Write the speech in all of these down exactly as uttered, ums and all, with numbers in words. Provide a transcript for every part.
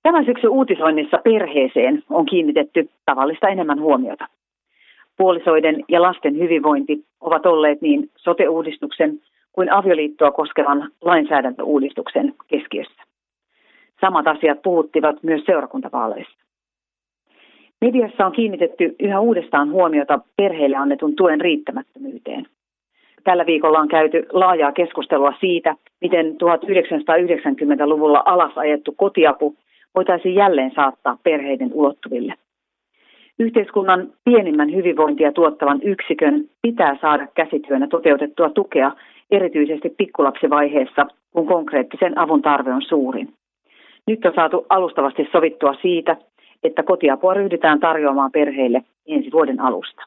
Tämän syksyn uutisoinnissa perheeseen on kiinnitetty tavallista enemmän huomiota. Puolisoiden ja lasten hyvinvointi ovat olleet niin sote-uudistuksen kuin avioliittoa koskevan lainsäädäntöuudistuksen keskiössä. Samat asiat puhuttivat myös seurakuntavaaleissa. Mediassa on kiinnitetty yhä uudestaan huomiota perheille annetun tuen riittämättömyyteen. Tällä viikolla on käyty laajaa keskustelua siitä, miten tuhatyhdeksänsataayhdeksänkymmentäluvulla alas ajettu kotiapu voitaisiin jälleen saattaa perheiden ulottuville. Yhteiskunnan pienimmän hyvinvointia tuottavan yksikön pitää saada käsityönä toteutettua tukea erityisesti pikkulapsivaiheessa, kun konkreettisen avun tarve on suurin. Nyt on saatu alustavasti sovittua siitä, että kotiapua ryhdytään tarjoamaan perheille ensi vuoden alusta.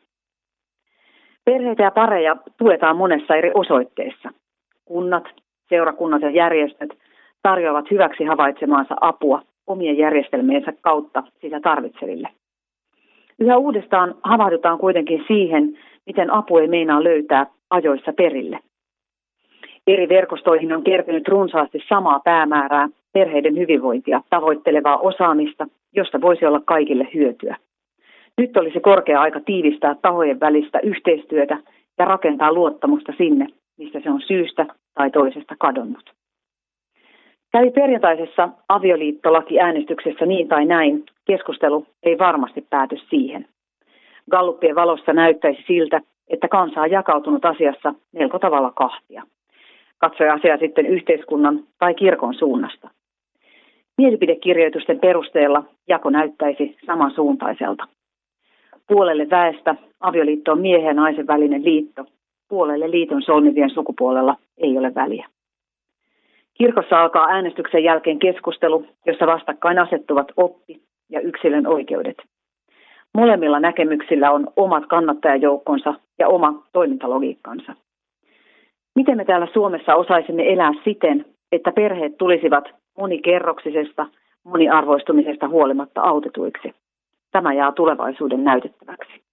Perheitä ja pareja tuetaan monessa eri osoitteessa. Kunnat, seurakunnat ja järjestöt tarjoavat hyväksi havaitsemaansa apua omien järjestelmiensä kautta sitä tarvitseville. Yhä uudestaan havahdutaan kuitenkin siihen, miten apu ei meinaa löytää ajoissa perille. Eri verkostoihin on kertynyt runsaasti samaa päämäärää, perheiden hyvinvointia tavoittelevaa osaamista, josta voisi olla kaikille hyötyä. Nyt olisi korkea aika tiivistää tahojen välistä yhteistyötä ja rakentaa luottamusta sinne, mistä se on syystä tai toisesta kadonnut. Kävi perjantaisessa avioliittolaki-äänestyksessä niin tai näin, keskustelu ei varmasti pääty siihen. Gallupien valossa näyttäisi siltä, että kansa on jakautunut asiassa melko tavalla kahtia. Katsoi asiaa sitten yhteiskunnan tai kirkon suunnasta. Mielipidekirjoitusten perusteella jako näyttäisi samansuuntaiselta. Puolelle väestä avioliitto on miehen ja naisen välinen liitto, puolelle liiton solmivien sukupuolella ei ole väliä. Kirkossa alkaa äänestyksen jälkeen keskustelu, jossa vastakkain asettuvat oppi ja yksilön oikeudet. Molemmilla näkemyksillä on omat kannattajajoukkonsa ja oma toimintalogiikkansa. Miten me täällä Suomessa osaisimme elää siten, että perheet tulisivat monikerroksisesta, moniarvoistumisesta huolimatta autetuiksi? Tämä jää tulevaisuuden näytettäväksi.